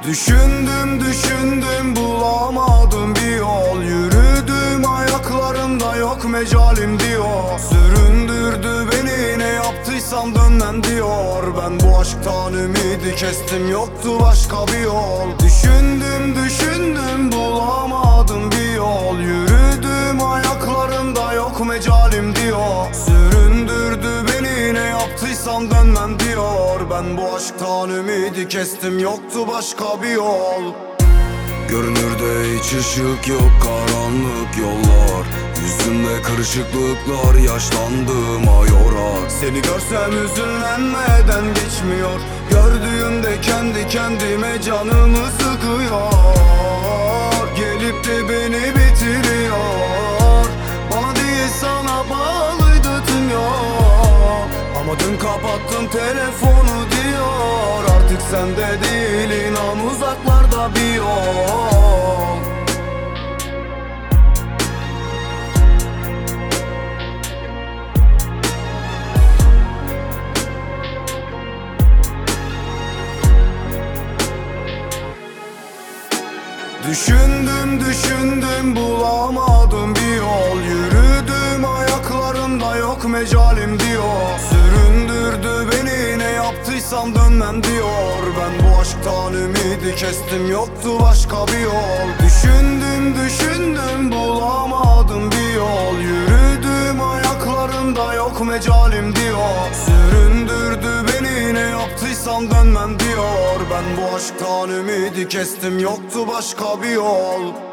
Düşündüm bulamadım bir yol. Yürüdüm ayaklarımda yok mecalim diyor. Süründürdü beni ne yaptıysam dönmem diyor. Ben bu aşktan ümidi kestim, yoktu başka bir yol. Düşündüm bulamadım bir yol. Yürüdüm ayaklarımda yok mecalim diyor. Süründürdü beni ne yaptıysam dönmem diyor. Ben bu aşktan ümidi kestim, yoktu başka bir yol. Görünürde hiç ışık yok, karanlık yollar. Yüzümde kırışıklıklar, yaşlandım yorar. Seni görsem üzünlenmeden geçmiyor. Gördüğümde kendi kendime canımı sıkıyor. Gelip de beni bitiriyor. Bana değil sana bağlıydı tüm yol. Ama dün kapattım telefonu diyor. Artık sende değil, inan uzaklarda bir yol. Düşündüm bulamadım bir yol. Yürüdüm ayaklarımda yok mecalim diyor. Süründürdü beni ne yaptıysam dönmem diyor. Ben bu aşktan ümidi kestim, yoktu başka bir yol. Düşündüm bulamadım bir yol. Yürüdüm ayaklarımda yok mecalim diyor. Süründürdü beni ne yaptıysam dönmem diyor. Ben bu aşktan ümidi kestim, yoktu başka bir yol.